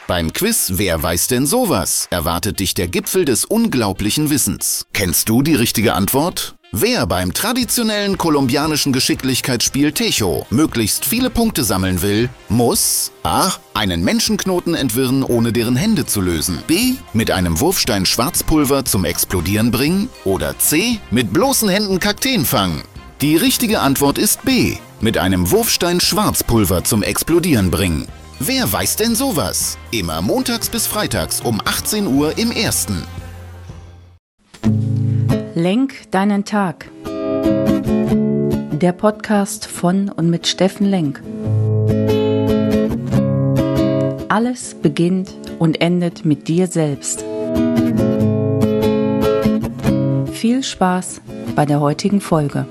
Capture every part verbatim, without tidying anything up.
Beim Quiz Wer weiß denn sowas? Erwartet dich der Gipfel des unglaublichen Wissens. Kennst du die richtige Antwort? Wer beim traditionellen kolumbianischen Geschicklichkeitsspiel Tejo möglichst viele Punkte sammeln will, muss A. einen Menschenknoten entwirren, ohne deren Hände zu lösen, B. mit einem Wurfstein Schwarzpulver zum Explodieren bringen oder C. mit bloßen Händen Kakteen fangen. Die richtige Antwort ist B. mit einem Wurfstein Schwarzpulver zum Explodieren bringen. Wer weiß denn sowas? Immer montags bis freitags um achtzehn Uhr im Ersten. Lenk deinen Tag. Der Podcast von und mit Steffen Lenk. Alles beginnt und endet mit dir selbst. Viel Spaß bei der heutigen Folge.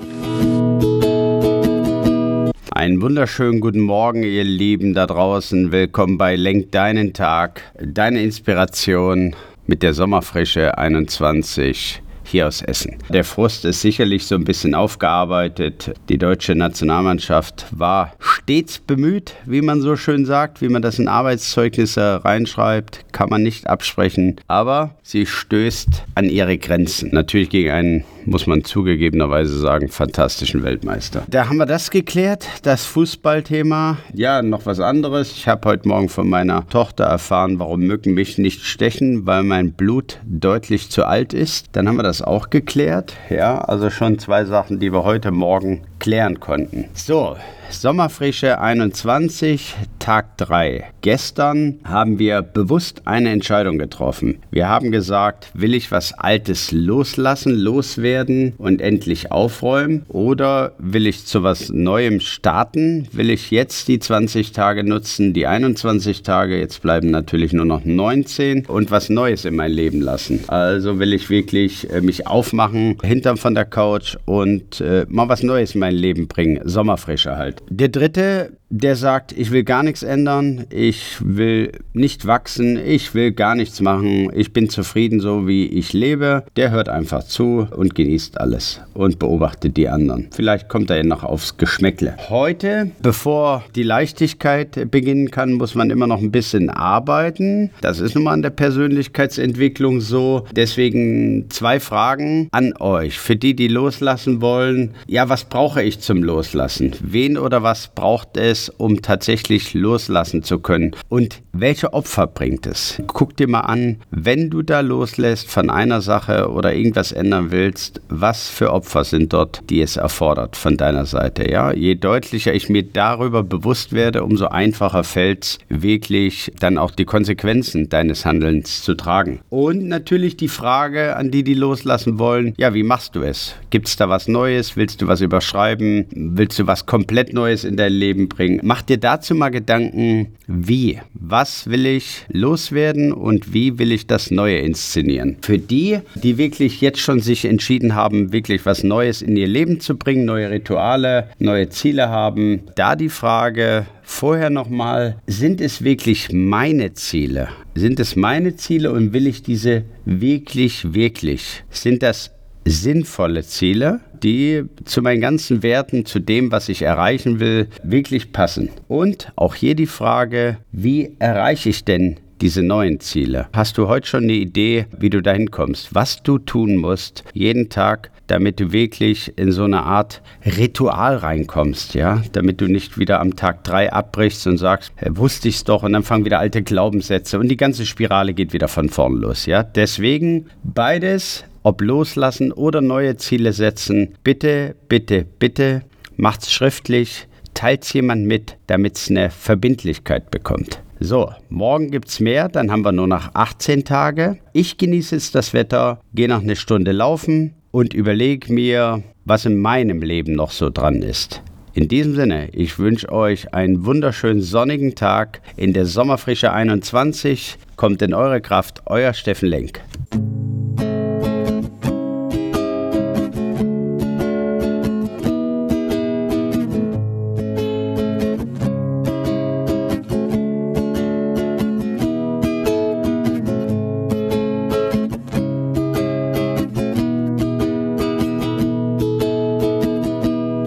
Einen wunderschönen guten Morgen, ihr Lieben da draußen. Willkommen bei Lenk deinen Tag. Deine Inspiration mit der Sommerfrische einundzwanzig hier aus Essen. Der Frust ist sicherlich so ein bisschen aufgearbeitet. Die deutsche Nationalmannschaft war stets bemüht, wie man so schön sagt, wie man das in Arbeitszeugnisse reinschreibt, kann man nicht absprechen. Aber sie stößt an ihre Grenzen. Natürlich gegen einen, muss man zugegebenerweise sagen, fantastischen Weltmeister. Da haben wir das geklärt, das Fußballthema. Ja, noch was anderes. Ich habe heute Morgen von meiner Tochter erfahren, warum Mücken mich nicht stechen, weil mein Blut deutlich zu alt ist. Dann haben wir das auch geklärt. Ja, also schon zwei Sachen, die wir heute Morgen klären konnten. So, Sommerfrische einundzwanzig, Tag drei. Gestern haben wir bewusst eine Entscheidung getroffen. Wir haben gesagt, will ich was Altes loslassen, loswerden und endlich aufräumen? Oder will ich zu was Neuem starten? Will ich jetzt die zwanzig Tage nutzen, die einundzwanzig Tage, jetzt bleiben natürlich nur noch neunzehn, und was Neues in mein Leben lassen? Also will ich wirklich äh, mich aufmachen, hinterm von der Couch und äh, mal was Neues in mein Leben bringen. Sommerfrische halt. Der dritte, der sagt, ich will gar nichts ändern, ich will nicht wachsen, ich will gar nichts machen, ich bin zufrieden so, wie ich lebe, der hört einfach zu und genießt alles und beobachtet die anderen. Vielleicht kommt er ja noch aufs Geschmäckle. Heute, bevor die Leichtigkeit beginnen kann, muss man immer noch ein bisschen arbeiten. Das ist nun mal an der Persönlichkeitsentwicklung so. Deswegen zwei Fragen an euch. Für die, die loslassen wollen, ja, was brauche ich zum Loslassen? Wen oder was braucht es, um tatsächlich loslassen zu können? Und welche Opfer bringt es? Guck dir mal an, wenn du da loslässt von einer Sache oder irgendwas ändern willst, was für Opfer sind dort, die es erfordert von deiner Seite? Ja? Je deutlicher ich mir darüber bewusst werde, umso einfacher fällt es wirklich dann auch die Konsequenzen deines Handelns zu tragen. Und natürlich die Frage an die, die loslassen wollen, ja, wie machst du es? Gibt es da was Neues? Willst du was überschreiben? Willst du was komplett Neues in dein Leben bringen? Mach dir dazu mal Gedanken, wie? Was will ich loswerden und wie will ich das Neue inszenieren? Für die, die wirklich jetzt schon sich entschieden haben, wirklich was Neues in ihr Leben zu bringen, neue Rituale, neue Ziele haben, da die Frage vorher nochmal, sind es wirklich meine Ziele? Sind es meine Ziele und will ich diese wirklich, wirklich? Sind das sinnvolle Ziele, die zu meinen ganzen Werten, zu dem, was ich erreichen will, wirklich passen? Und auch hier die Frage, wie erreiche ich denn diese neuen Ziele? Hast du heute schon eine Idee, wie du dahin kommst? Was du tun musst, jeden Tag, damit du wirklich in so eine Art Ritual reinkommst, ja? Damit du nicht wieder am Tag drei abbrichst und sagst, hey, wusste ich's doch, und dann fangen wieder alte Glaubenssätze und die ganze Spirale geht wieder von vorn los, ja? Deswegen beides, ob loslassen oder neue Ziele setzen, bitte, bitte, bitte, macht's schriftlich, teilt's jemand mit, damit es eine Verbindlichkeit bekommt. So, morgen gibt's mehr, dann haben wir nur noch achtzehn Tage. Ich genieße jetzt das Wetter, gehe noch eine Stunde laufen und überlege mir, was in meinem Leben noch so dran ist. In diesem Sinne, ich wünsche euch einen wunderschönen sonnigen Tag in der Sommerfrische einundzwanzig. Kommt in eure Kraft, euer Steffen Lenk.